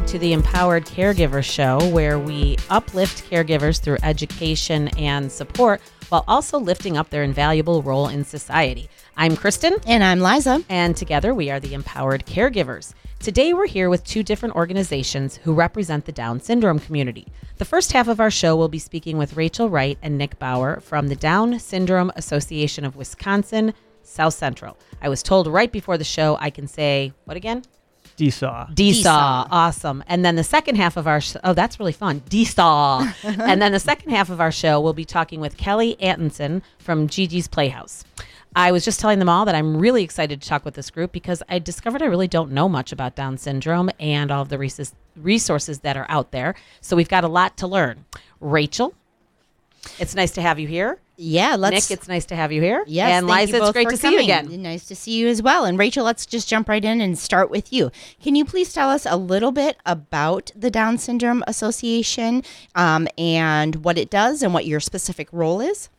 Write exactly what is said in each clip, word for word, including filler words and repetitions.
to the Empowered Caregiver Show, where we uplift caregivers through education and support while also lifting up their invaluable role in society. I'm Kristen. And I'm Liza. And together we are the Empowered Caregivers. Today we're here with two different organizations who represent the Down syndrome community. The first half of our show will be speaking with Rachel Wright and Nick Bauer from the Down Syndrome Association of Wisconsin, South Central. I was told right before the show I can say, what again? D S A W. D S A W. Awesome. And then the second half of our show, oh, that's really fun. D S A W. And then the second half of our show, we'll be talking with Kelly Atkinson from Gigi's Playhouse. I was just telling them all that I'm really excited to talk with this group because I discovered I really don't know much about Down syndrome and all of the res- resources that are out there. So we've got a lot to learn. Rachel, it's nice to have you here. Yeah, let's. Nick, it's nice to have you here. Yes, and thank Liza, you both it's great for to coming. see you again. Nice to see you as well. And Rachel, let's just jump right in and start with you. Can you please tell us a little bit about the Down Syndrome Association um, and what it does and what your specific role is?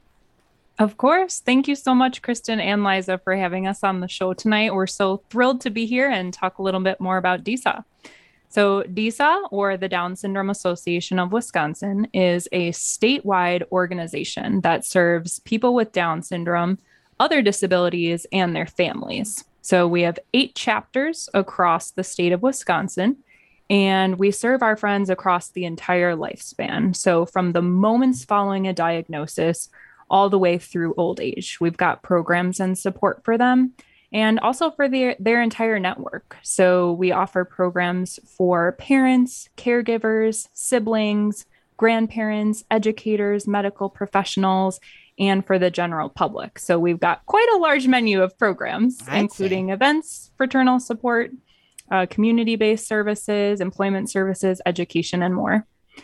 Of course. Thank you so much, Kristen and Liza, for having us on the show tonight. We're so thrilled to be here and talk a little bit more about D S A W. So D S A W, or the Down Syndrome Association of Wisconsin, is a statewide organization that serves people with Down syndrome, other disabilities, and their families. So we have eight chapters across the state of Wisconsin, and we serve our friends across the entire lifespan. So from the moments following a diagnosis all the way through old age, we've got programs and support for them, and also for their, their entire network. So we offer programs for parents, caregivers, siblings, grandparents, educators, medical professionals, and for the general public. So we've got quite a large menu of programs, I'd including say. events, fraternal support, uh, community-based services, employment services, education, and more.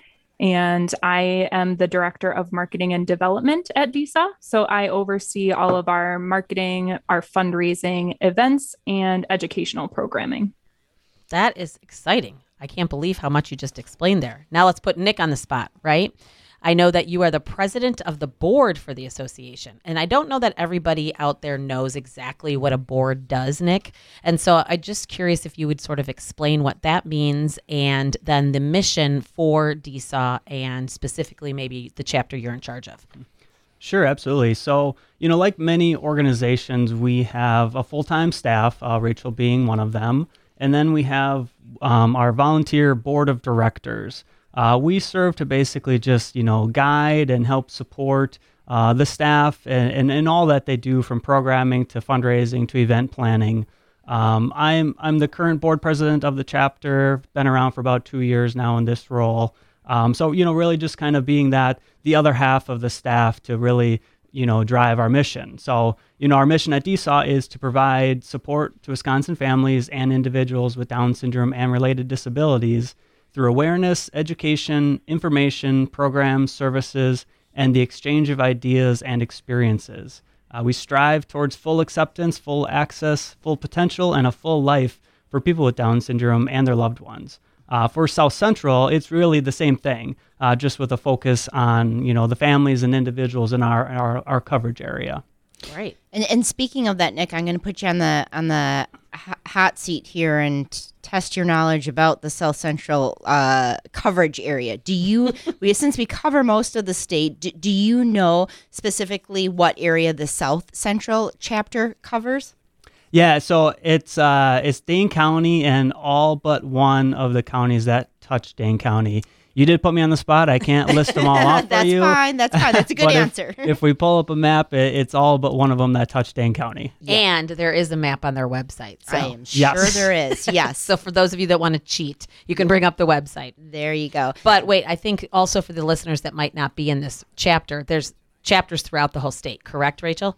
And I am the director of marketing and development at D S A W. So I oversee all of our marketing, our fundraising, events, and educational programming. That is exciting. I can't believe how much you just explained there. Now let's put Nick on the spot, right? I know that you are the president of the board for the association. And I don't know that everybody out there knows exactly what a board does, Nick. And so I'm just curious if you would sort of explain what that means and then the mission for D S A W and specifically maybe the chapter you're in charge of. Sure, absolutely. So, you know, like many organizations, we have a full-time staff, uh, Rachel being one of them. And then we have um, our volunteer board of directors. Uh, we serve to basically just, you know, guide and help support uh, the staff and, and, and all that they do, from programming to fundraising to event planning. Um, I'm I'm the current board president of the chapter, been around for about two years now in this role. Um, so, you know, really just kind of being that the other half of the staff to really, you know, drive our mission. So, you know, our mission at D S A W is to provide support to Wisconsin families and individuals with Down syndrome and related disabilities through awareness, education, information, programs, services, and the exchange of ideas and experiences. Uh, we strive towards full acceptance, full access, full potential, and a full life for people with Down syndrome and their loved ones. Uh, for South Central, it's really the same thing, uh, just with a focus on, you know, the families and individuals in our our, our coverage area. Right. And and speaking of that, Nick, I'm going to put you on the on the hot seat here and t- test your knowledge about the South Central uh, coverage area. Do you, we, since we cover most of the state, do, do you know specifically what area the South Central chapter covers? Yeah, so it's uh, it's Dane County and all but one of the counties that touch Dane County. You did put me on the spot. I can't list them all off That's for you. That's fine. That's fine. That's a good But answer. If, if we pull up a map, it, it's all but one of them that touch Dane County. Yeah. And there is a map on their website. So. I am Yes. sure there is. Yes. So for those of you that want to cheat, you can bring up the website. There you go. But wait, I think also for the listeners that might not be in this chapter, there's chapters throughout the whole state, correct, Rachel?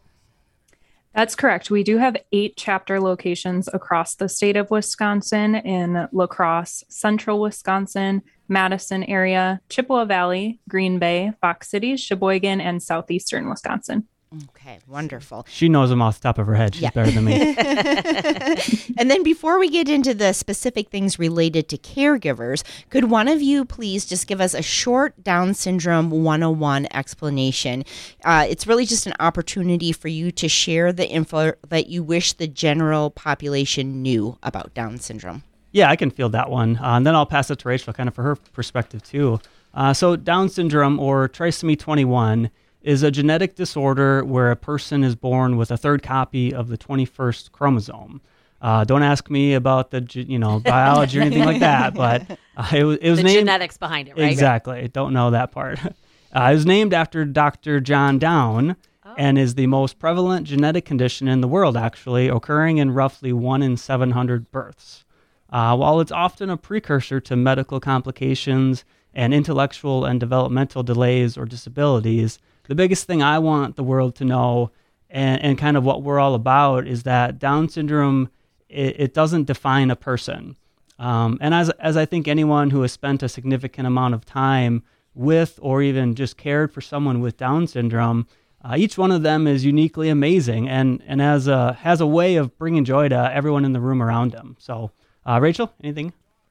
That's correct. We do have eight chapter locations across the state of Wisconsin in La Crosse, Central Wisconsin, Madison area, Chippewa Valley, Green Bay, Fox City, Sheboygan, and Southeastern Wisconsin. Okay, wonderful. She knows them off the top of her head. She's Yeah. better than me. And then before we get into the specific things related to caregivers, could one of you please just give us a short Down Syndrome one oh one explanation? Uh, it's really just an opportunity for you to share the info that you wish the general population knew about Down syndrome. Yeah, I can field that one. Uh, and then I'll pass it to Rachel kind of for her perspective too. Uh, so Down syndrome, or trisomy twenty-one, is a genetic disorder where a person is born with a third copy of the twenty-first chromosome. Uh, don't ask me about the ge- you know biology or anything like that, but uh, it was it was the named genetics behind it, right? exactly. Don't know that part. Uh, it was named after Doctor John Down, oh. and is the most prevalent genetic condition in the world, actually, occurring in roughly one in seven hundred births. Uh, while it's often a precursor to medical complications and intellectual and developmental delays or disabilities, the biggest thing I want the world to know, and, and kind of what we're all about, is that Down syndrome, it, it doesn't define a person. Um, and as as I think anyone who has spent a significant amount of time with or even just cared for someone with Down syndrome, uh, each one of them is uniquely amazing and, and has, a, has a way of bringing joy to everyone in the room around them. So, uh, Rachel, anything?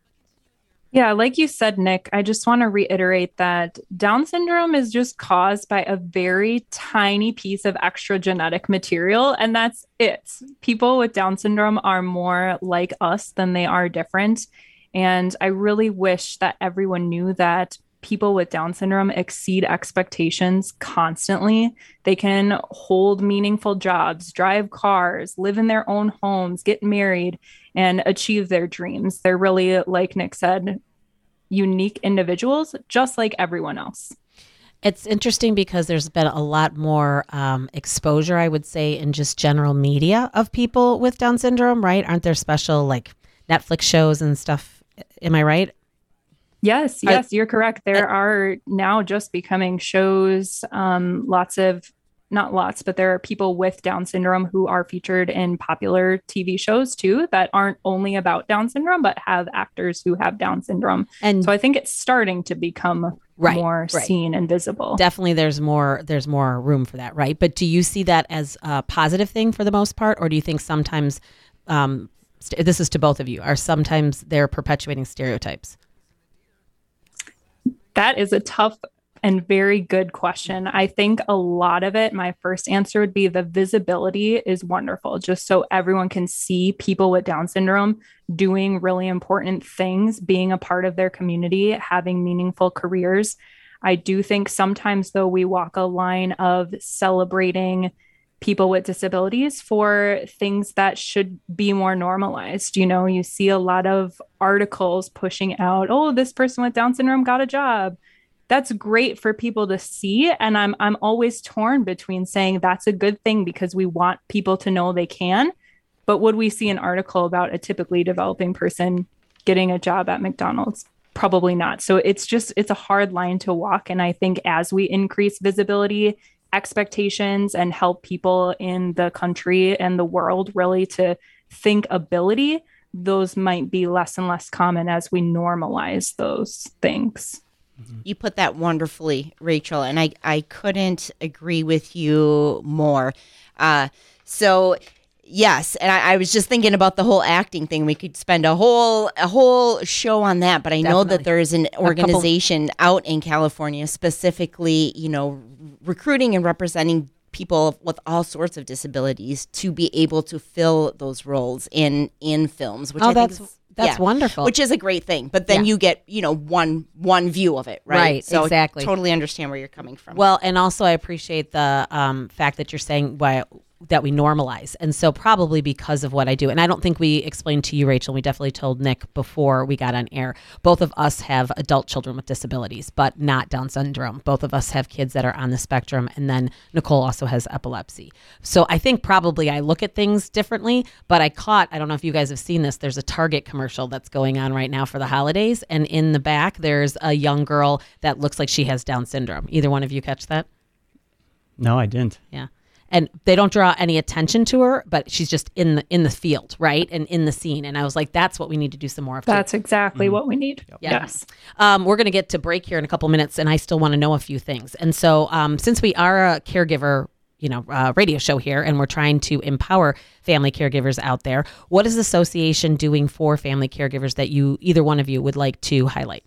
Yeah, like you said, Nick, I just want to reiterate that Down syndrome is just caused by a very tiny piece of extra genetic material, and that's it. People with Down syndrome are more like us than they are different. And I really wish that everyone knew that people with Down syndrome exceed expectations constantly. They can hold meaningful jobs, drive cars, live in their own homes, get married, and achieve their dreams. They're really, like Nick said, unique individuals, just like everyone else. It's interesting because there's been a lot more um, exposure, I would say, in just general media of people with Down syndrome, right? Aren't there special like Netflix shows and stuff? Am I right? Yes, yes, you're correct. There are now just becoming shows, um, lots of, not lots, but there are people with Down syndrome who are featured in popular T V shows too, that aren't only about Down syndrome, but have actors who have Down syndrome. And so I think it's starting to become right, more right. seen and visible. Definitely there's more, there's more room for that, right? But do you see that as a positive thing for the most part? Or do you think sometimes, um, st- this is to both of you, are sometimes they're perpetuating stereotypes? That is a tough and very good question. I think a lot of it, my first answer would be the visibility is wonderful, just so everyone can see people with Down syndrome doing really important things, being a part of their community, having meaningful careers. I do think sometimes, though, we walk a line of celebrating people with disabilities for things that should be more normalized. You know, you see a lot of articles pushing out, oh, this person with Down syndrome got a job. That's great for people to see. And I'm I'm always torn between saying that's a good thing because we want people to know they can. But would we see an article about a typically developing person getting a job at McDonald's? Probably not. So it's just, it's a hard line to walk. And I think as we increase visibility, expectations, and help people in the country and the world really to think ability, those might be less and less common as we normalize those things. You put that wonderfully, Rachel, and I, I couldn't agree with you more. Uh, so yes, and I, I was just thinking about the whole acting thing. We could spend a whole a whole show on that, but I Definitely. know that there is an organization out in California specifically, you know, recruiting and representing people with all sorts of disabilities to be able to fill those roles in in films, which oh, I that's, think is that's yeah, wonderful. Which is a great thing. But then yeah. you get, you know, one one view of it, right? Right, so exactly. Totally understand where you're coming from. Well, and also I appreciate the um, fact that you're saying why that we normalize. And so probably because of what I do. And I don't think we explained to you, Rachel, we definitely told Nick before we got on air. Both of us have adult children with disabilities, but not Down syndrome. Both of us have kids that are on the spectrum. And then Nicole also has epilepsy. So I think probably I look at things differently, but I caught, I don't know if you guys have seen this, there's a Target commercial that's going on right now for the holidays. And in the back, there's a young girl that looks like she has Down syndrome. Either one of you catch that? No, I didn't. Yeah. And they don't draw any attention to her, but she's just in the in the field, right? And in the scene. And I was like, that's what we need to do some more of. That's too. exactly mm-hmm. what we need. Yep. Yeah. Yes. Um, we're going to get to break here in a couple minutes, and I still want to know a few things. And so um, since we are a caregiver, you know, uh, radio show here, and we're trying to empower family caregivers out there, what is the association doing for family caregivers that you, either one of you, would like to highlight?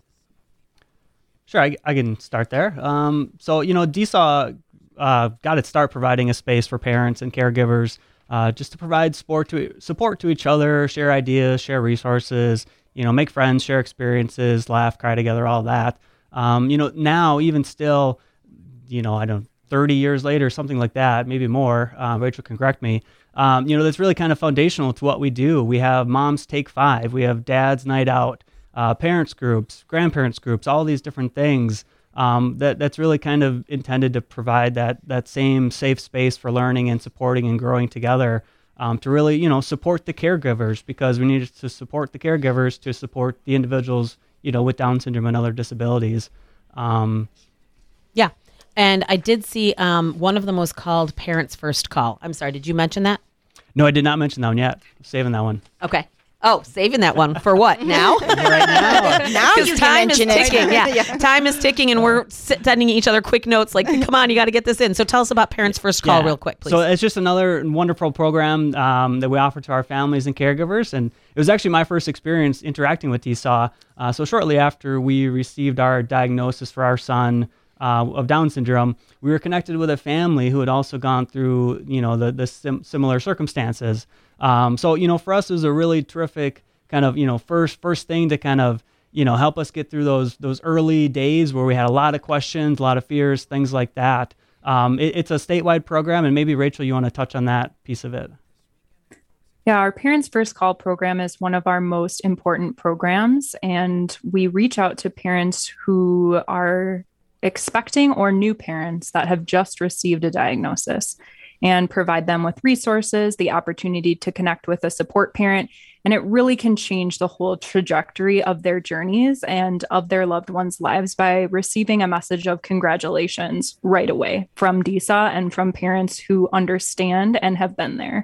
Sure, I, I can start there. Um, so, you know, D S A W Uh, got to start providing a space for parents and caregivers uh, just to provide support to support to each other, share ideas, share resources, you know, make friends, share experiences, laugh, cry together, all that. Um, you know, now even still, you know, I don't, thirty years later, something like that, maybe more, uh, Rachel can correct me, um, you know, that's really kind of foundational to what we do. We have Moms Take Five, we have Dad's Night Out, uh, parents groups, grandparents groups, all these different things. Um, that that's really kind of intended to provide that that same safe space for learning and supporting and growing together, um, to really, you know, support the caregivers, because we need to support the caregivers to support the individuals, you know, with Down syndrome and other disabilities. Um, yeah. And I did see um, one of them was called Parents First Call. I'm sorry, did you mention that? no, I did not mention that one yet. Saving that one. Okay. Oh, saving that one for what now? Right now. Now you can time is mention it. ticking. Yeah. time is ticking, and we're sending each other quick notes like, "Come on, you got to get this in." So tell us about Parents First Call, Yeah. real quick, please. So it's just another wonderful program um, that we offer to our families and caregivers. And it was actually my first experience interacting with D S A W. Uh, so shortly after we received our diagnosis for our son uh, of Down syndrome, we were connected with a family who had also gone through, you know, the, the sim- similar circumstances. Um, so, you know, for us, it was a really terrific kind of, you know, first first thing to kind of, you know, help us get through those those early days where we had a lot of questions, a lot of fears, things like that. Um, it, it's a statewide program, and maybe, Rachel, you want to touch on that piece of it. Yeah, our Parents First Call program is one of our most important programs, and we reach out to parents who are expecting or new parents that have just received a diagnosis, and provide them with resources, the opportunity to connect with a support parent. And it really can change the whole trajectory of their journeys and of their loved ones' lives by receiving a message of congratulations right away from D S A W and from parents who understand and have been there.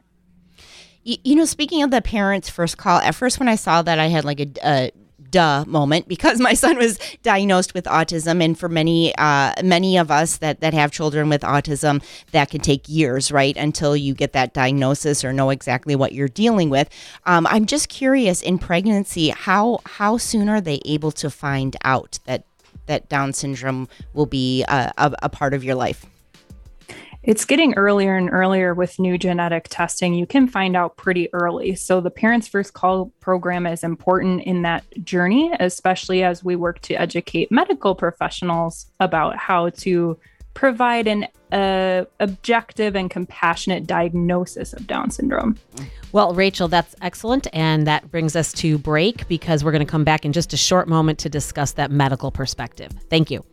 You, you know, speaking of the Parents First Call, at first when I saw that, I had like a, a duh moment, because my son was diagnosed with autism, and for many uh, many of us that that have children with autism, that can take years, right, until you get that diagnosis or know exactly what you're dealing with. Um, I'm just curious, in pregnancy, how how soon are they able to find out that that Down syndrome will be a, a, a part of your life? It's getting earlier and earlier with new genetic testing. You can find out pretty early. So the Parents First Call program is important in that journey, especially as we work to educate medical professionals about how to provide an uh, objective and compassionate diagnosis of Down syndrome. Well, Rachel, that's excellent. And that brings us to break, because we're going to come back in just a short moment to discuss that medical perspective. Thank you.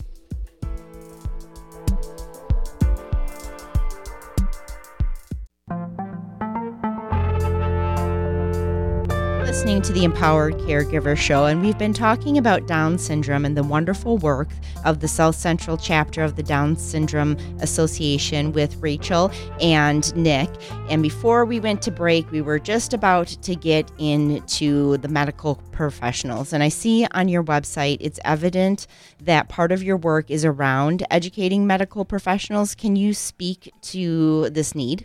Listening to the Empowered Caregiver Show, and we've been talking about Down syndrome and the wonderful work of the South Central chapter of the Down Syndrome Association with Rachel and Nick. And before we went to break, we were just about to get into the medical professionals. And I see on your website, it's evident that part of your work is around educating medical professionals. Can you speak to this need?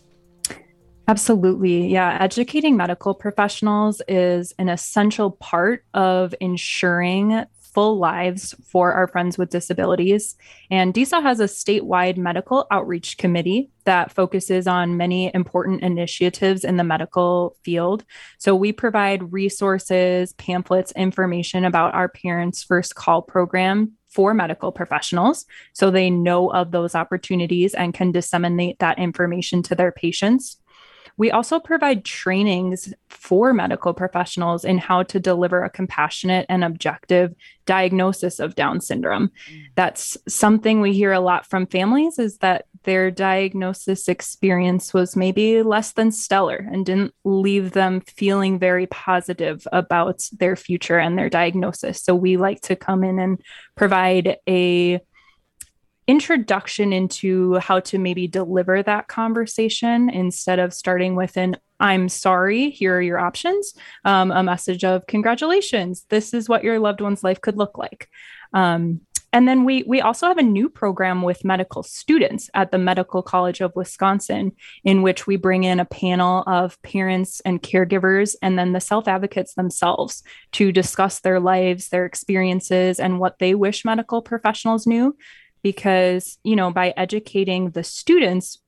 Absolutely. Yeah. Educating medical professionals is an essential part of ensuring full lives for our friends with disabilities. And D S A W has a statewide medical outreach committee that focuses on many important initiatives in the medical field. So we provide resources, pamphlets, information about our Parents First Call program for medical professionals, so they know of those opportunities and can disseminate that information to their patients. We also provide trainings for medical professionals in how to deliver a compassionate and objective diagnosis of Down syndrome. That's something we hear a lot from families, is that their diagnosis experience was maybe less than stellar and didn't leave them feeling very positive about their future and their diagnosis. So we like to come in and provide a introduction into how to maybe deliver that conversation, instead of starting with an "I'm sorry, here are your options," um, a message of "Congratulations, this is what your loved one's life could look like." Um, and then we we also have a new program with medical students at the Medical College of Wisconsin, in which we bring in a panel of parents and caregivers, and then the self-advocates themselves, to discuss their lives, their experiences, and what they wish medical professionals knew. Because, you know, by educating the students,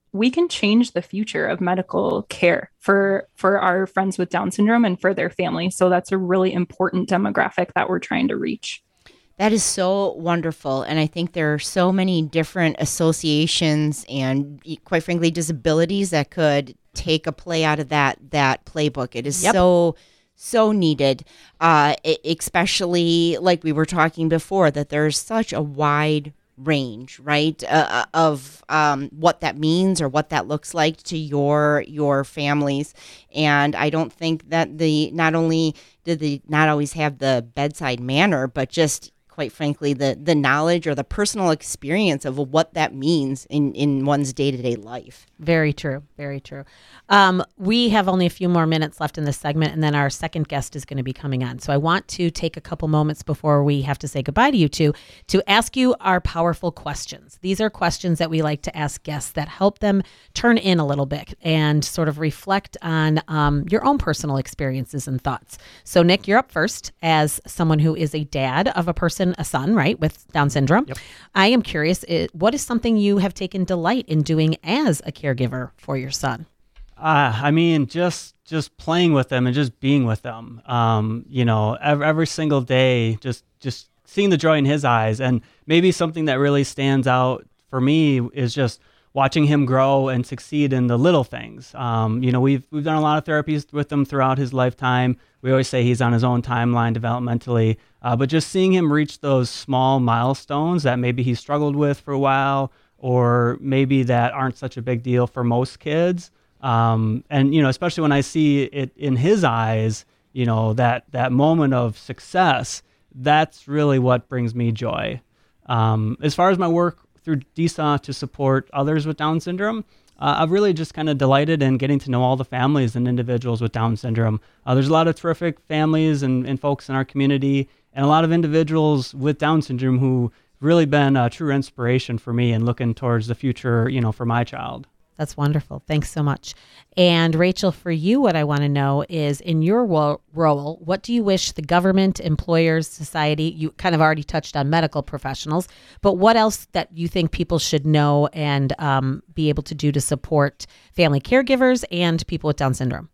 we can change the future of medical care for for our friends with Down syndrome and for their families. So that's a really important demographic that we're trying to reach. That is so wonderful. And I think there are so many different associations and, quite frankly, disabilities that could take a play out of that that playbook. It is yep. so, so needed, uh, especially like we were talking before, that there's such a wide range, right, uh, of um, what that means or what that looks like to your your families. And I don't think that the not only did they not always have the bedside manner, but just quite frankly, the the knowledge or the personal experience of what that means in, in one's day-to-day life. Very true. Very true. Um, we have only a few more minutes left in this segment, and then our second guest is going to be coming on. So I want to take a couple moments before we have to say goodbye to you two to ask you our powerful questions. These are questions that we like to ask guests that help them turn in a little bit and sort of reflect on um, your own personal experiences and thoughts. So Nick, you're up first as someone who is a dad of a person, a son, right, with Down syndrome. Yep. I am curious, it, what is something you have taken delight in doing as a caregiver for your son? Uh, I mean, just just playing with them and just being with them. Um, you know, every, every single day, just just seeing the joy in his eyes. And maybe something that really stands out for me is just watching him grow and succeed in the little things. Um, you know, we've we've done a lot of therapies with him throughout his lifetime. We always say he's on his own timeline developmentally, uh, but just seeing him reach those small milestones that maybe he struggled with for a while, or maybe that aren't such a big deal for most kids. Um, and, you know, especially when I see it in his eyes, you know, that, that moment of success, that's really what brings me joy. Um, as far as my work through D S A to support others with Down syndrome, uh, I've really just kind of delighted in getting to know all the families and individuals with Down syndrome. Uh, there's a lot of terrific families and, and folks in our community, and a lot of individuals with Down syndrome who really been a true inspiration for me and looking towards the future, you know, for my child. That's wonderful. Thanks so much. And Rachel, for you, what I want to know is, in your wo- role, what do you wish the government, employers, society, you kind of already touched on medical professionals, but what else that you think people should know and um, be able to do to support family caregivers and people with Down syndrome?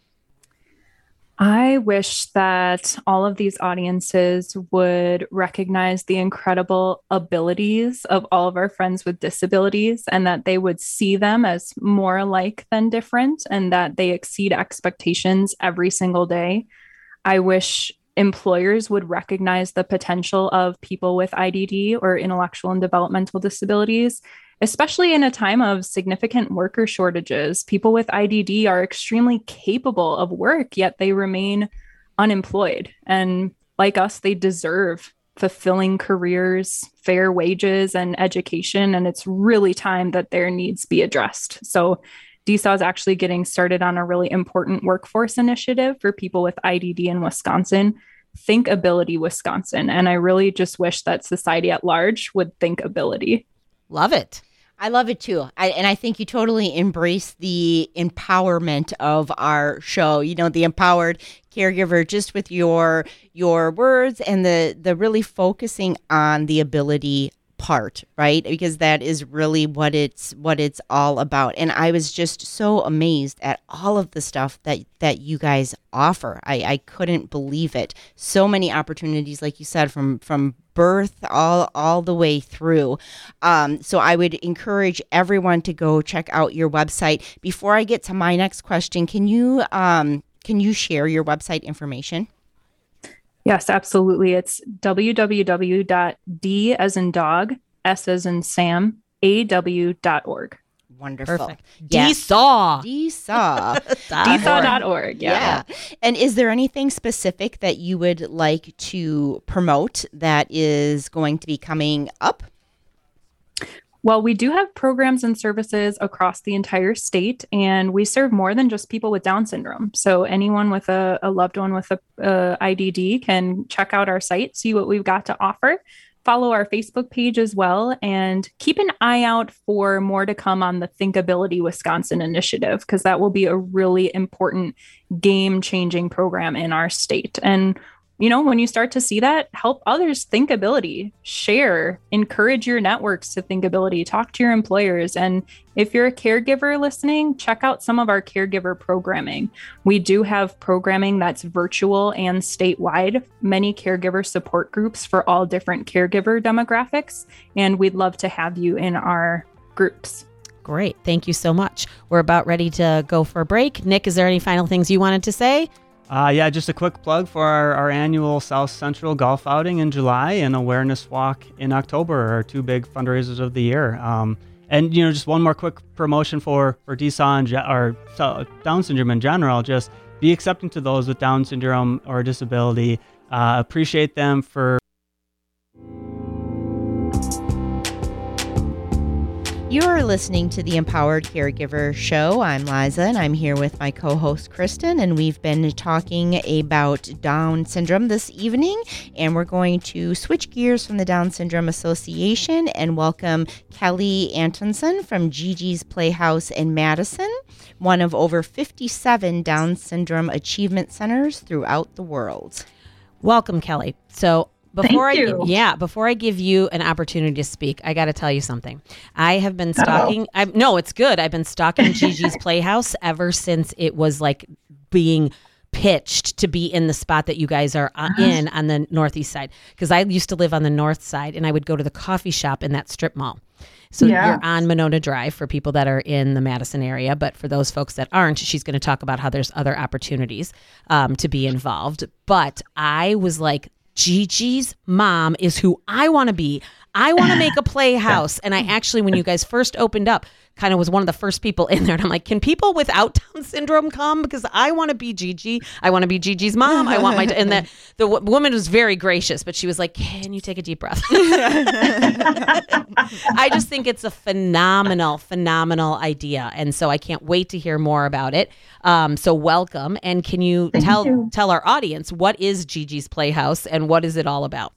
I wish that all of these audiences would recognize the incredible abilities of all of our friends with disabilities, and that they would see them as more alike than different, and that they exceed expectations every single day. I wish employers would recognize the potential of people with I D D, or intellectual and developmental disabilities, especially in a time of significant worker shortages. People with I D D are extremely capable of work, yet they remain unemployed. And like us, they deserve fulfilling careers, fair wages, and education. And it's really time that their needs be addressed. So D S A is actually getting started on a really important workforce initiative for people with I D D in Wisconsin, Think Ability Wisconsin. And I really just wish that society at large would think ability. Love it. I love it too. I, and I think you totally embrace the empowerment of our show, you know, the empowered caregiver, just with your your words and the the really focusing on the ability part, right? Because that is really what it's what it's all about. And I was just so amazed at all of the stuff that that you guys offer. I, I couldn't believe it. So many opportunities, like you said, from from birth all all the way through. Um, so I would encourage everyone to go check out your website. Before I get to my next question, can you um, can you share your website information? Yes, absolutely. It's w w w dot d as in dog, s as in Sam, a w dot org. Wonderful. Perfect. D S A. D S A. D S A dot org. Yeah. yeah. And is there anything specific that you would like to promote that is going to be coming up? Well, we do have programs and services across the entire state, and we serve more than just people with Down syndrome. So anyone with a, a loved one with a, a I D D can check out our site, see what we've got to offer. Follow our Facebook page as well, and keep an eye out for more to come on the Think Ability Wisconsin initiative, because that will be a really important game-changing program in our state. And you know, when you start to see that, help others think ability, share, encourage your networks to think ability, talk to your employers. And if you're a caregiver listening, check out some of our caregiver programming. We do have programming that's virtual and statewide, many caregiver support groups for all different caregiver demographics. And we'd love to have you in our groups. Great. Thank you so much. We're about ready to go for a break. Nick, is there any final things you wanted to say? Uh, yeah, just a quick plug for our, our annual South Central Golf Outing in July and Awareness Walk in October, our two big fundraisers of the year. Um, and, you know, just one more quick promotion for, for D S A and, or Down syndrome in general. Just be accepting to those with Down syndrome or disability. Uh, appreciate them for... You're listening to the Empowered Caregiver Show. I'm Liza, and I'm here with my co-host Kristen, and we've been talking about Down syndrome this evening, and we're going to switch gears from the Down Syndrome Association and welcome Kelly Antonsen from Gigi's Playhouse in Madison, one of over fifty-seven Down Syndrome Achievement Centers throughout the world. Welcome, Kelly. So Before Thank I you. yeah, before I give you an opportunity to speak, I got to tell you something. I have been stalking. I no, it's good. I've been stalking Gigi's Playhouse ever since it was like being pitched to be in the spot that you guys are uh, in on the northeast side. Because I used to live on the north side, and I would go to the coffee shop in that strip mall. So Yeah. you're on Monona Drive for people that are in the Madison area, but for those folks that aren't, she's going to talk about how there's other opportunities um, to be involved. But I was like, Gigi's mom is who I want to be. I want to make a playhouse. And I actually, when you guys first opened up, kind of was one of the first people in there. And I'm like, can people without Down syndrome come? Because I want to be Gigi. I want to be Gigi's mom. I want my, and the, the w- woman was very gracious, but she was like, can you take a deep breath? I just think it's a phenomenal, phenomenal idea. And so I can't wait to hear more about it. Um, so welcome. And can you Thank tell, you. tell our audience, what is Gigi's Playhouse and what is it all about?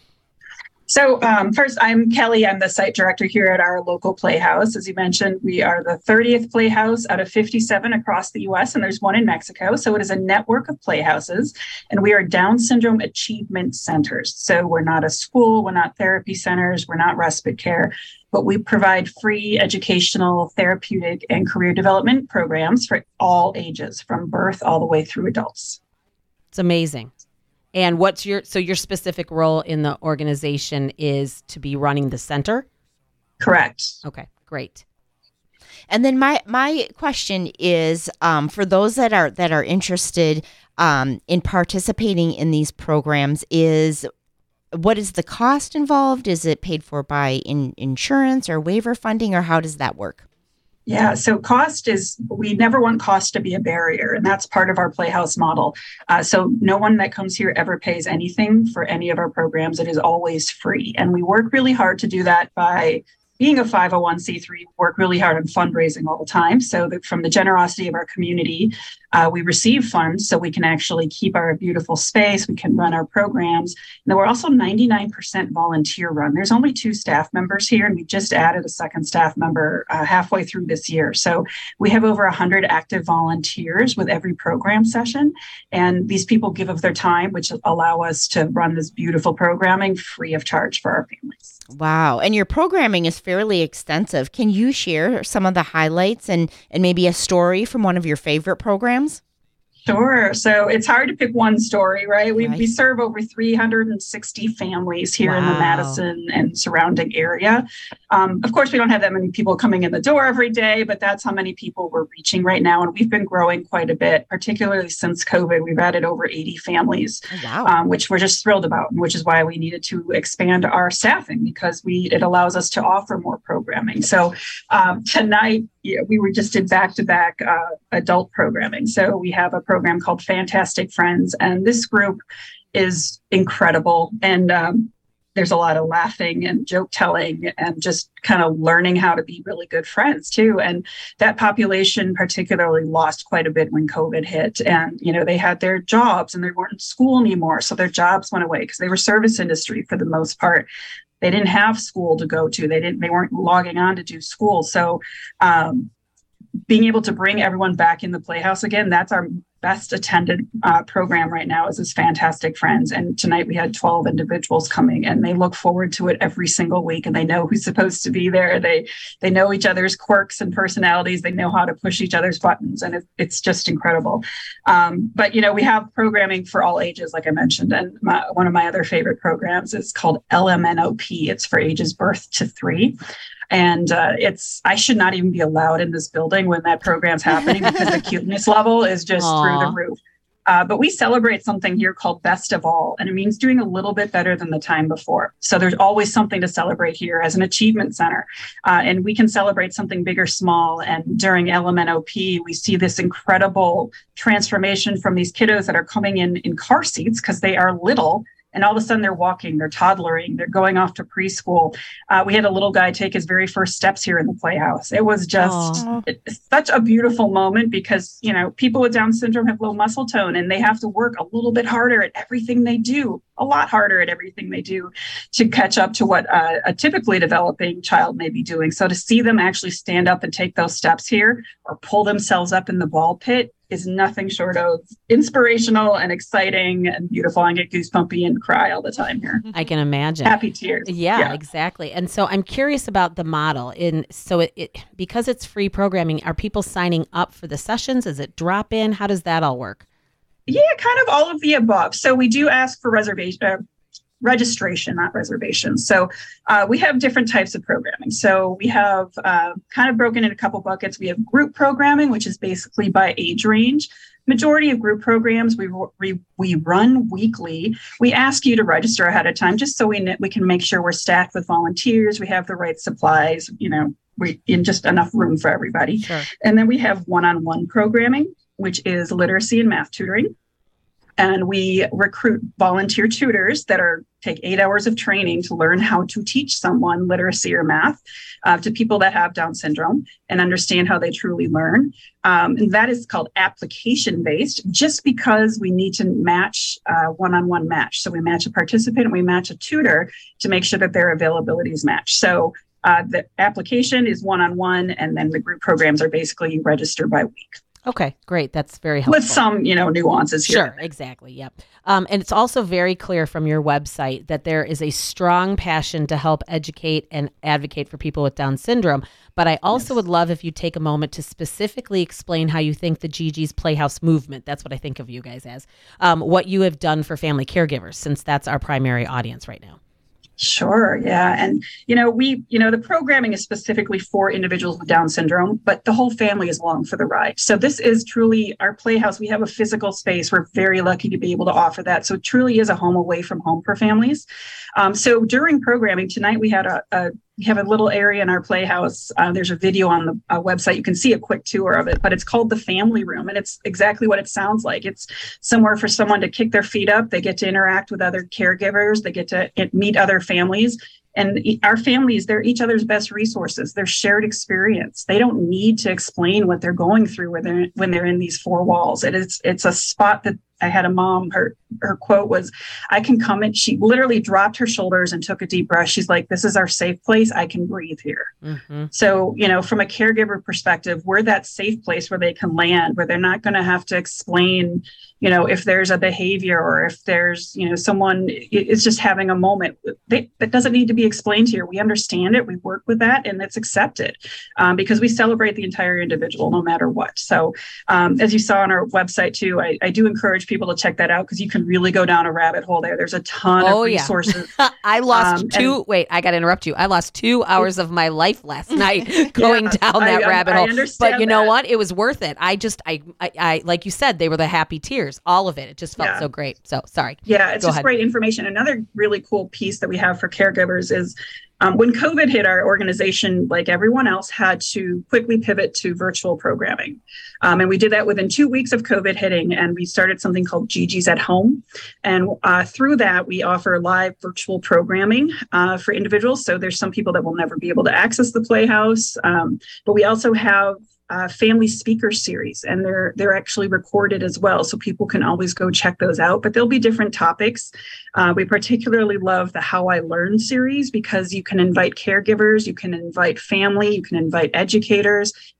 So um, first, I'm Kelly. I'm the site director here at our local playhouse. As you mentioned, we are the thirtieth playhouse out of fifty-seven across the U S, and there's one in Mexico. So it is a network of playhouses, and we are Down syndrome achievement centers. So we're not a school, we're not therapy centers, we're not respite care, but we provide free educational, therapeutic, and career development programs for all ages, from birth all the way through adults. It's amazing. And what's your, so your specific role in the organization is to be running the center? Correct. Okay, great. And then my my question is, um, for those that are that are interested um, in participating in these programs, is what is the cost involved? Is it paid for by in, insurance or waiver funding, or how does that work? Yeah, so cost is, we never want cost to be a barrier, and that's part of our Playhouse model. Uh, so no one that comes here ever pays anything for any of our programs. It is always free. And we work really hard to do that by being a five oh one c three, work really hard on fundraising all the time. So that from the generosity of our community, uh, we receive funds so we can actually keep our beautiful space. We can run our programs. And then we're also ninety-nine percent volunteer run. There's only two staff members here, and we just added a second staff member uh, halfway through this year. So we have over one hundred active volunteers with every program session. And these people give of their time, which allow us to run this beautiful programming free of charge for our families. Wow. And your programming is fairly extensive. Can you share some of the highlights and, and maybe a story from one of your favorite programs? Sure. So it's hard to pick one story, right? We, Right. we serve over three hundred sixty families here in the Wow. Madison and surrounding area. Um, of course, we don't have that many people coming in the door every day, but that's how many people we're reaching right now. And we've been growing quite a bit, particularly since COVID. We've added over eighty families, Oh, wow. um, which we're just thrilled about, and which is why we needed to expand our staffing, because we it allows us to offer more programming. So um, tonight, yeah, we were just did back-to-back uh, adult programming. So we have a program called Fantastic Friends, and this group is incredible. And um, there's a lot of laughing and joke telling and just kind of learning how to be really good friends too. And that population particularly lost quite a bit when COVID hit. And, you know, they had their jobs and they weren't in school anymore. So their jobs went away because they were service industry for the most part. They didn't have school to go to. They didn't, they weren't logging on to do school. So um, being able to bring everyone back in the Playhouse again, that's our best attended uh, program right now is this Fantastic Friends. And tonight we had twelve individuals coming, and they look forward to it every single week. And they know who's supposed to be there. They they know each other's quirks and personalities. They know how to push each other's buttons, and it, it's just incredible. Um, but you know, we have programming for all ages, like I mentioned. And my, one of my other favorite programs is called L M N O P. It's for ages birth to three. And uh, it's, I should not even be allowed in this building when that program's happening because the cuteness level is just Aww. through the roof. Uh, but we celebrate something here called Best of All, and it means doing a little bit better than the time before. So there's always something to celebrate here as an achievement center. Uh, and we can celebrate something big or small. And during L M N O P, we see this incredible transformation from these kiddos that are coming in in car seats because they are little. And all of a sudden they're walking, they're toddlering, they're going off to preschool. Uh, we had a little guy take his very first steps here in the Playhouse. It was just it, such a beautiful moment because, you know, people with Down syndrome have low muscle tone and they have to work a little bit harder at everything they do, a lot harder at everything they do to catch up to what uh, a typically developing child may be doing. So to see them actually stand up and take those steps here or pull themselves up in the ball pit is nothing short of inspirational and exciting and beautiful. I get goosebumpy and cry all the time here. I can imagine. Happy tears. Yeah, yeah, exactly. And so I'm curious about the model. In so it, it because it's free programming, are people signing up for the sessions? Is it drop in? How does that all work? Yeah, kind of all of the above. So we do ask for reservation. Uh, registration, not reservations. So uh, we have different types of programming. So we have uh, kind of broken in a couple buckets. We have group programming, which is basically by age range. Majority of group programs we we, we run weekly. We ask you to register ahead of time just so we we can make sure we're staffed with volunteers. We have the right supplies, you know, we in just enough room for everybody. Sure. And then we have one-on-one programming, which is literacy and math tutoring. And we recruit volunteer tutors that are take eight hours of training to learn how to teach someone literacy or math uh, to people that have Down syndrome and understand how they truly learn. Um, and that is called application-based, just because we need to match uh, one-on-one match. So we match a participant and we match a tutor to make sure that their availability is matched. So uh, the application is one-on-one, and then the group programs are basically you register by week. Okay, great. That's very helpful. With some, you know, nuances here. Sure, exactly. Yep. Um, and it's also very clear from your website that there is a strong passion to help educate and advocate for people with Down syndrome. But I also yes. would love if you take a moment to specifically explain how you think the Gigi's Playhouse movement, that's what I think of you guys as, um, what you have done for family caregivers, since that's our primary audience right now. Sure. Yeah. And, you know, we, you know, the programming is specifically for individuals with Down syndrome, but the whole family is along for the ride. So this is truly our Playhouse. We have a physical space. We're very lucky to be able to offer that. So it truly is a home away from home for families. Um, so during programming tonight, we had a, a we have a little area in our Playhouse. Uh, there's a video on the uh, website. You can see a quick tour of it, but it's called the Family Room. And it's exactly what it sounds like. It's somewhere for someone to kick their feet up. They get to interact with other caregivers. They get to meet other families. And our families, they're each other's best resources. They're shared experience. They don't need to explain what they're going through when they're, when they're in these four walls. It is, it's a spot that I had a mom, her her quote was, I can come in. She literally dropped her shoulders and took a deep breath. She's like, this is our safe place. I can breathe here. Mm-hmm. So, you know, from a caregiver perspective, we're that safe place where they can land, where they're not going to have to explain, you know, if there's a behavior or if there's, you know, someone, it's just having a moment. They, that doesn't need to be explained here. We understand it. We work with that and it's accepted um, because we celebrate the entire individual no matter what. So um, as you saw on our website too, I, I do encourage people to check that out because you can really go down a rabbit hole there. There's a ton oh, of resources. Yeah. I lost um, two, and, wait, I got to interrupt you. I lost two hours of my life last night going yeah, down that I, rabbit I, hole. I but you know that. what? It was worth it. I just, I, I, I, like you said, they were the happy tears, all of it. It just felt yeah. so great. So sorry. Yeah, it's go just ahead. Great information. Another really cool piece that we have for caregivers is Um, when COVID hit, our organization, like everyone else, had to quickly pivot to virtual programming. Um, and we did that within two weeks of COVID hitting, and we started something called Gigi's at Home. And uh, through that, we offer live virtual programming uh, for individuals. So there's some people that will never be able to access the Playhouse, um, but we also have Uh, family speaker series, and they're they're actually recorded as well, so people can always go check those out. But there'll be different topics. Uh, we particularly love the How I Learn series because you can invite caregivers, you can invite family, you can invite educators,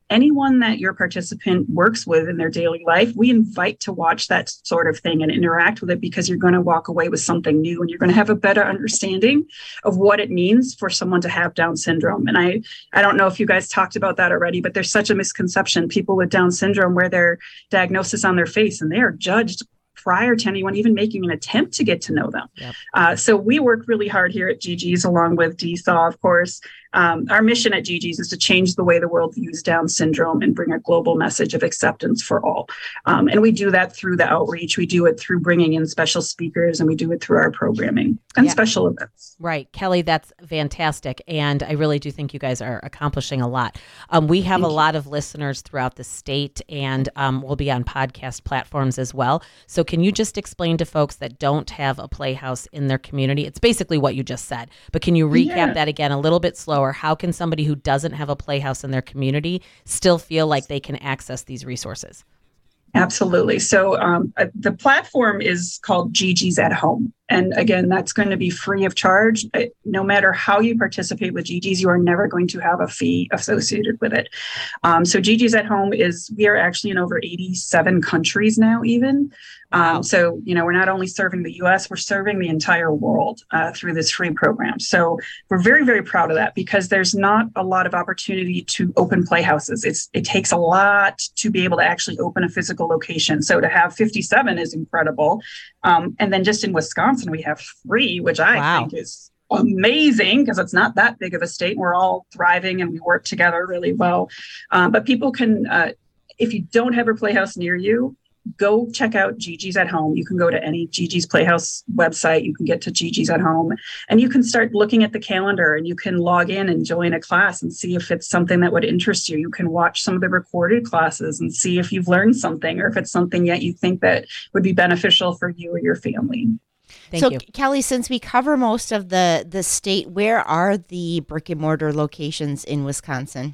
anyone that your participant works with in their daily life, we invite to watch that sort of thing and interact with it, because you're going to walk away with something new and you're going to have a better understanding of what it means for someone to have Down syndrome. And I, I don't know if you guys talked about that already, but there's such a misconception. People with Down syndrome wear their diagnosis on their face and they are judged prior to anyone even making an attempt to get to know them. Yep. Uh, so we work really hard here at G G's, along with D S A W, of course. Um, our mission at G G's is to change the way the world views Down syndrome and bring a global message of acceptance for all. Um, and we do that through the outreach. We do it through bringing in special speakers, and we do it through our programming and yeah. special events. Right. Kelly, that's fantastic. And I really do think you guys are accomplishing a lot. Um, we have Thank a you. lot of listeners throughout the state, and um, we'll be on podcast platforms as well. So can you just explain to folks that don't have a playhouse in their community? It's basically what you just said, but can you recap yeah. that again a little bit slower? How can somebody who doesn't have a playhouse in their community still feel like they can access these resources? Absolutely. So um, uh, the platform is called G G's at Home. And again, that's going to be free of charge. No matter how you participate with G G's, you are never going to have a fee associated with it. Um, so G G's at Home is, we are actually in over eighty-seven countries now even. Um, wow. So, you know, we're not only serving the U S, we're serving the entire world uh, through this free program. So we're very, very proud of that, because there's not a lot of opportunity to open playhouses. It's, it takes a lot to be able to actually open a physical location. So to have fifty-seven is incredible. Um, and then just in Wisconsin, we have three, which I wow. think is amazing, because it's not that big of a state. We're all thriving and we work together really well. Um, but people can, uh, if you don't have a playhouse near you, go check out G G's at Home. You can go to any G G's Playhouse website. You can get to G G's at Home, and you can start looking at the calendar, and you can log in and join a class and see if it's something that would interest you. You can watch some of the recorded classes and see if you've learned something, or if it's something yet you think that would be beneficial for you or your family. Thank so, you. Kelly, since we cover most of the, the state, where are the brick and mortar locations in Wisconsin?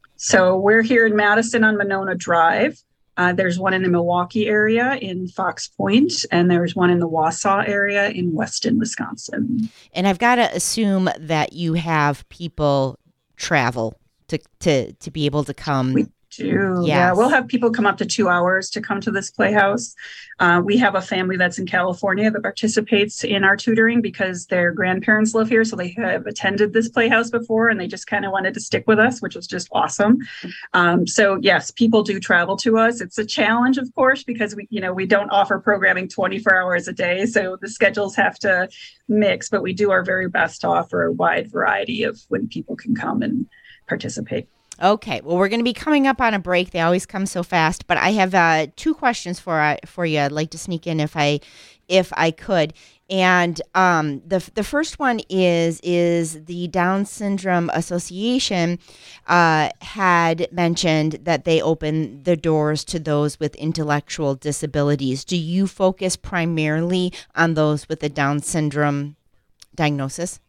So we're here in Madison on Monona Drive. Uh, there's one in the Milwaukee area in Fox Point, and there's one in the Wausau area in Weston, Wisconsin. And I've got to assume that you have people travel to to, to be able to come. We do. Yes. Yeah, we'll have people come up to two hours to come to this playhouse. Uh, we have a family that's in California that participates in our tutoring because their grandparents live here. So they have attended this playhouse before, and they just kind of wanted to stick with us, which was just awesome. Um, so yes, people do travel to us. It's a challenge, of course, because we, you know, we don't offer programming twenty-four hours a day. So the schedules have to mix, but we do our very best to offer a wide variety of when people can come and participate. Okay, well, we're going to be coming up on a break. They always come so fast, but I have uh, two questions for uh, for you. I'd like to sneak in if I if I could. And um, the the first one is is the Down Syndrome Association uh, had mentioned that they open the doors to those with intellectual disabilities. Do you focus primarily on those with the Down syndrome diagnosis?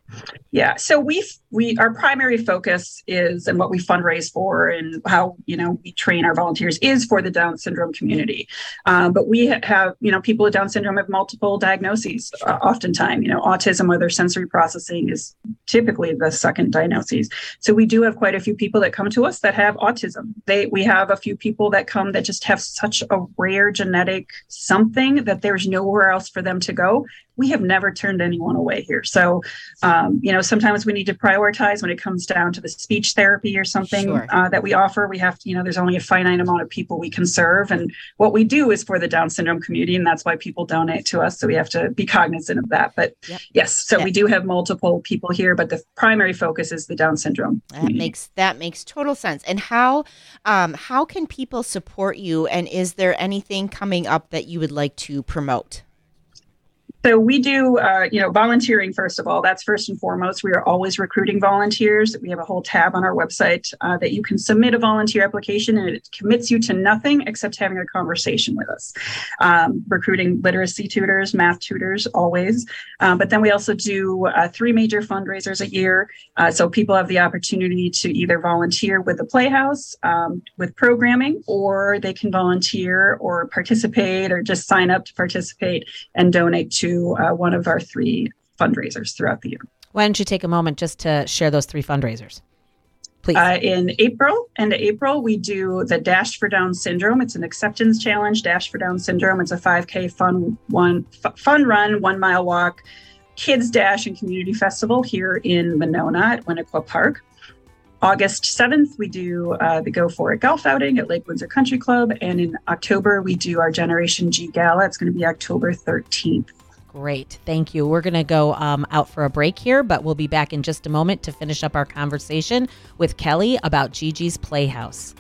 Yeah, so we we our primary focus is, and what we fundraise for, and how you know we train our volunteers is for the Down syndrome community. Uh, but we have you know people with Down syndrome have multiple diagnoses. Uh, oftentimes, you know, autism or their sensory processing is typically the second diagnosis. So we do have quite a few people that come to us that have autism. They we have a few people that come that just have such a rare genetic something that there's nowhere else for them to go. We have never turned anyone away here. So, um, you know, sometimes we need to prioritize when it comes down to the speech therapy or something Sure. uh, that we offer. We have to, you know, there's only a finite amount of people we can serve. And what we do is for the Down syndrome community. And that's why people donate to us. So we have to be cognizant of that. But yep. yes, so yep. we do have multiple people here, but the primary focus is the Down syndrome That community. makes that makes total sense. And how um, how can people support you? And is there anything coming up that you would like to promote? So we do, uh, you know, volunteering, first of all, that's first and foremost. We are always recruiting volunteers. We have a whole tab on our website uh, that you can submit a volunteer application, and it commits you to nothing except having a conversation with us. Um, recruiting literacy tutors, math tutors, always. Um, but then we also do uh, three major fundraisers a year. Uh, so people have the opportunity to either volunteer with the Playhouse um, with programming, or they can volunteer or participate or just sign up to participate and donate to Uh, one of our three fundraisers throughout the year. Why don't you take a moment just to share those three fundraisers? Please. Uh, in April, end of April, we do the Dash for Down Syndrome. It's an acceptance challenge, Dash for Down Syndrome. It's a five K fun one, f- fun run, one mile walk, kids dash and community festival here in Monona at Winnequa Park. August seventh, we do uh, the Go For It golf outing at Lake Windsor Country Club. And in October, we do our Generation G Gala. It's going to be October thirteenth. Great. Thank you. We're going to go um, out for a break here, but we'll be back in just a moment to finish up our conversation with Kelly about Gigi's Playhouse.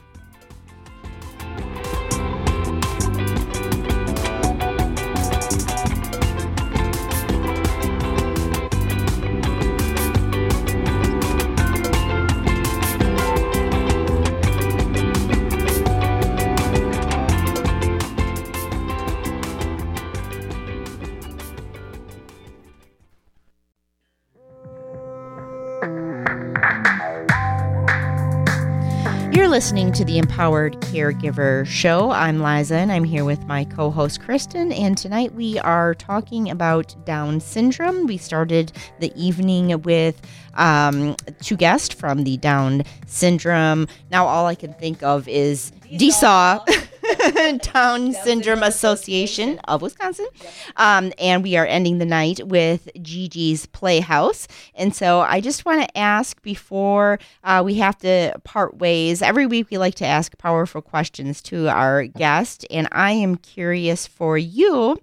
You're listening to the Empowered Caregiver Show. I'm Liza, and I'm here with my co-host Kristen, and tonight we are talking about Down syndrome. We started the evening with um, two guests from the Down syndrome. Now all I can think of is D S A W, Down Syndrome Association of Wisconsin. Um, and we are ending the night with Gigi's Playhouse. And so I just want to ask before uh, we have to part ways, every week we like to ask powerful questions to our guest. And I am curious for you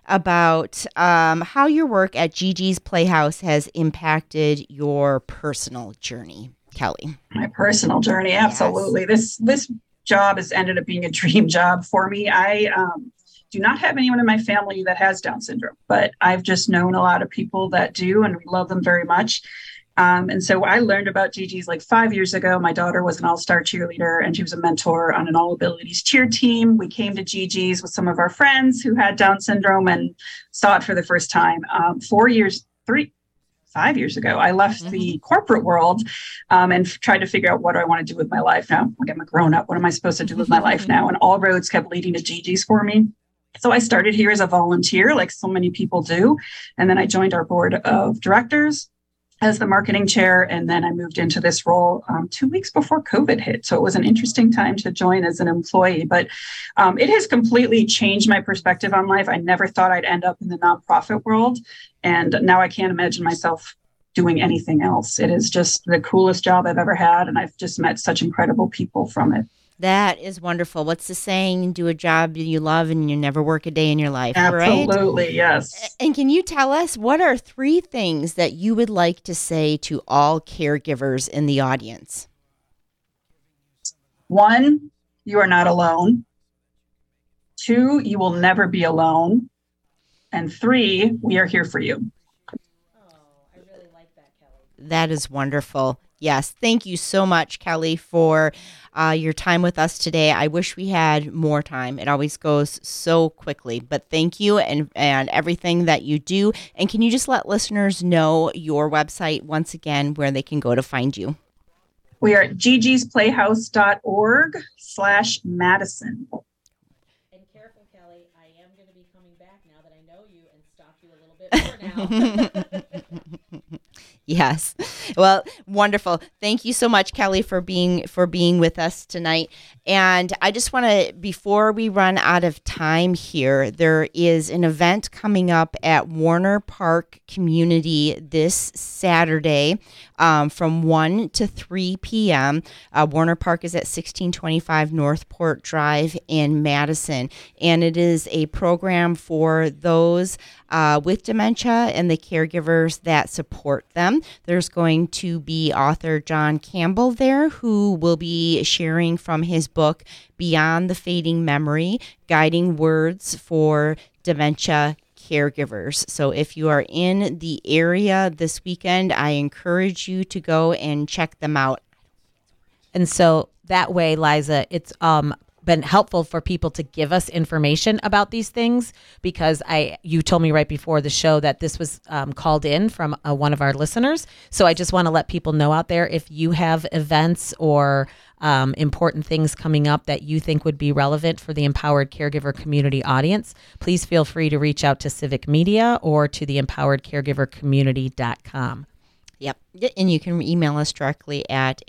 about um, how your work at Gigi's Playhouse has impacted your personal journey, Kelly. My personal journey, absolutely. Yes. This this job has ended up being a dream job for me. I um, do not have anyone in my family that has Down syndrome, but I've just known a lot of people that do, and we love them very much. Um, and so I learned about Gigi's like five years ago. My daughter was an all-star cheerleader, and she was a mentor on an all abilities cheer team. We came to Gigi's with some of our friends who had Down syndrome and saw it for the first time. Um, four years, three, five years ago, I left mm-hmm. the corporate world um, and f- tried to figure out what do I want to do with my life now. Like, I'm a grown up. What am I supposed to do with my life now? And all roads kept leading to Gigi's for me. So I started here as a volunteer, like so many people do. And then I joined our board of directors as the marketing chair. And then I moved into this role um, two weeks before COVID hit. So it was an interesting time to join as an employee, but um, it has completely changed my perspective on life. I never thought I'd end up in the nonprofit world. And now I can't imagine myself doing anything else. It is just the coolest job I've ever had. And I've just met such incredible people from it. That is wonderful. What's the saying? Do a job you love and you never work a day in your life, Absolutely, right? Yes. And can you tell us what are three things that you would like to say to all caregivers in the audience? One, you are not alone. Two, you will never be alone. And three, we are here for you. Oh, I really like that, Kelly. That is wonderful. Yes. Thank you so much, Kelly, for uh, your time with us today. I wish we had more time. It always goes so quickly, but thank you and, and everything that you do. And can you just let listeners know your website once again, where they can go to find you? We are at gigisplayhouse.org slash Madison. And careful, Kelly, I am going to be coming back now that I know you and stalk you a little bit more now. Yes. Well, wonderful. Thank you so much, Kelly, for being for being with us tonight. And I just want to, before we run out of time here, there is an event coming up at Warner Park Community this Saturday um, from one to three p.m. Uh, Warner Park is at sixteen twenty-five Northport Drive in Madison. And it is a program for those uh, with dementia and the caregivers that support them. There's going to be author John Campbell there, who will be sharing from his book, Beyond the Fading Memory, Guiding Words for Dementia Caregivers. So if you are in the area this weekend, I encourage you to go and check them out. And so that way, Liza, it's um been helpful for people to give us information about these things, because I you told me right before the show that this was um, called in from uh, one of our listeners. So I just want to let people know out there, if you have events or um, important things coming up that you think would be relevant for the Empowered Caregiver community audience, please feel free to reach out to Civic Media or to the empowered caregiver community dot com. Yep. And you can email us directly at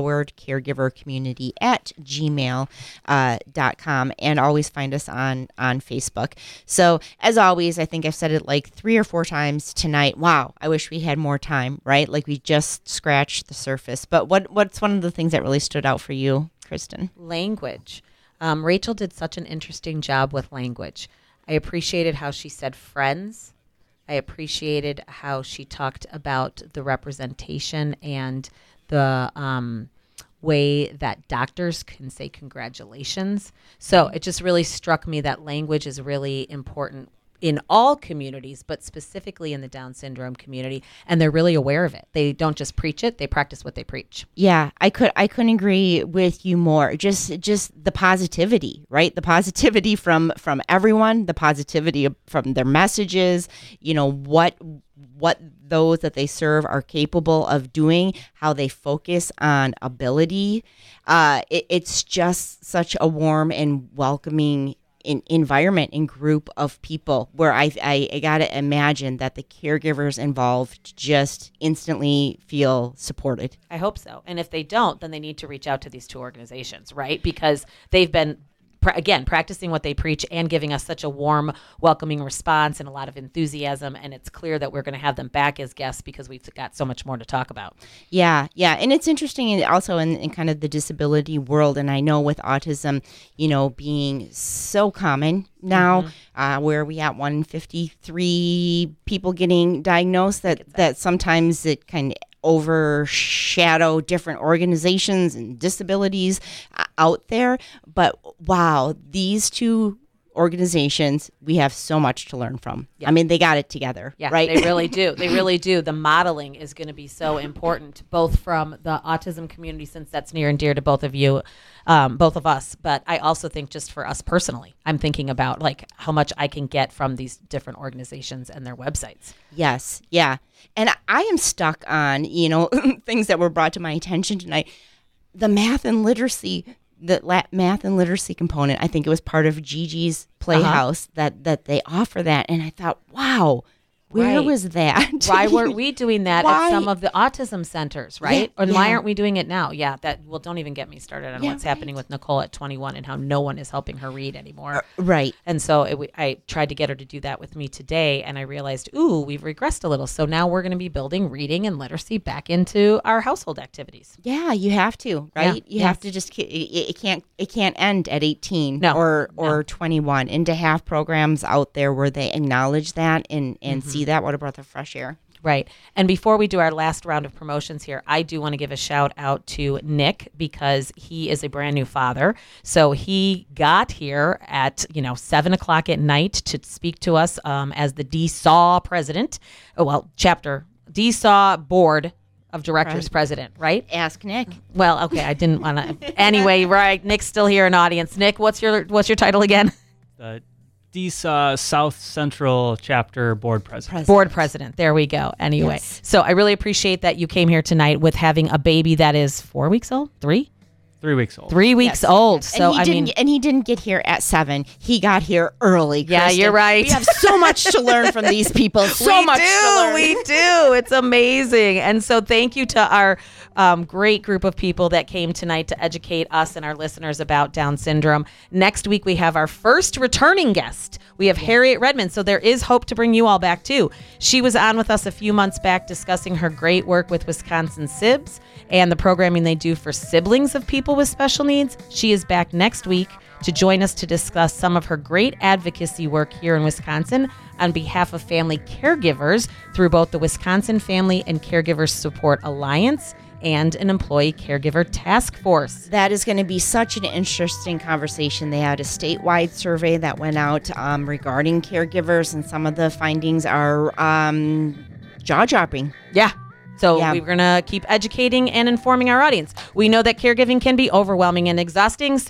empoweredcaregivercommunity at gmail uh, dot com, and always find us on, on Facebook. So as always, I think I've said it like three or four times tonight. Wow, I wish we had more time, right? Like we just scratched the surface. But what what's one of the things that really stood out for you, Kristen? Language. Um, Rachel did such an interesting job with language. I appreciated how she said friends. I appreciated how she talked about the representation and the um, way that doctors can say congratulations. So it just really struck me that language is really important in all communities, but specifically in the Down syndrome community, and they're really aware of it. They don't just preach it; they practice what they preach. Yeah, I could I couldn't agree with you more. Just just the positivity, right? The positivity from from everyone, the positivity from their messages, you know, what what those that they serve are capable of doing, how they focus on ability. Uh, it, it's just such a warm and welcoming In environment and group of people where I, I, I got to imagine that the caregivers involved just instantly feel supported. I hope so. And if they don't, then they need to reach out to these two organizations, right? Because they've been, pra- again, practicing what they preach and giving us such a warm, welcoming response and a lot of enthusiasm. And it's clear that we're going to have them back as guests because we've got so much more to talk about. Yeah, yeah. And it's interesting in- also in, in kind of the disability world. And I know with autism, you know, being so common now, mm-hmm. uh, where we have one hundred fifty-three people getting diagnosed, that, that. that sometimes it kind of overshadow different organizations and disabilities uh, out there. But wow, these two organizations, we have so much to learn from. Yeah. I mean, they got it together, yeah, right? They really do. They really do. The modeling is going to be so important, both from the autism community, since that's near and dear to both of you, um, both of us. But I also think just for us personally, I'm thinking about like how much I can get from these different organizations and their websites. Yes. Yeah. And I am stuck on, you know, things that were brought to my attention tonight. The math and literacy The la- math and literacy component, I think it was part of Gigi's Playhouse uh-huh. that that they offer that, and I thought, wow, where right. was that? Why weren't we doing that why? at some of the autism centers, right? Yeah, and yeah. why aren't we doing it now? Yeah, that well, don't even get me started on yeah, what's right. happening with Nicole at twenty-one and how no one is helping her read anymore. Uh, right. And so it, I tried to get her to do that with me today, and I realized, ooh, we've regressed a little. So now we're going to be building reading and literacy back into our household activities. Yeah, you have to, right? Yeah, you yes. have to just it, it can't it can't end at eighteen no, or or no. twenty-one, and to have programs out there where they acknowledge that and and Mm-hmm. see that, what a breath of fresh air. Right. And before we do our last round of promotions here, I do want to give a shout out to Nick because he is a brand new father. So he got here at, you know, seven o'clock at night to speak to us um, as the D S A W president. Oh, well, chapter D S A W board of directors Right. president, right? Ask Nick. Well, okay. I didn't want to. Anyway, right. Nick's still here in audience. Nick, what's your what's your title again? Uh, D S A W South Central Chapter Board President. President. Board president. There we go. Anyway, Yes. so I really appreciate that you came here tonight with having a baby that is four weeks old, three, Three weeks old. three weeks Yes. old. Yes. So and he I didn't, mean, and he didn't get here at seven. He got here early. Yeah, Kristen. you're right. We have so much to learn from these people. So we much do, to learn. we do. It's amazing. And so thank you to our um, great group of people that came tonight to educate us and our listeners about Down syndrome. Next week, we have our first returning guest. We have Harriet Redmond. So there is hope to bring you all back, too. She was on with us a few months back discussing her great work with Wisconsin S I B S and the programming they do for siblings of people with special needs. She is back next week to join us to discuss some of her great advocacy work here in Wisconsin on behalf of family caregivers through both the Wisconsin Family and Caregivers Support Alliance and an employee caregiver task force. That is going to be such an interesting conversation. They had a statewide survey that went out um, regarding caregivers, and some of the findings are um, jaw-dropping. Yeah. So Yeah. we're going to keep educating and informing our audience. We know that caregiving can be overwhelming and exhausting. So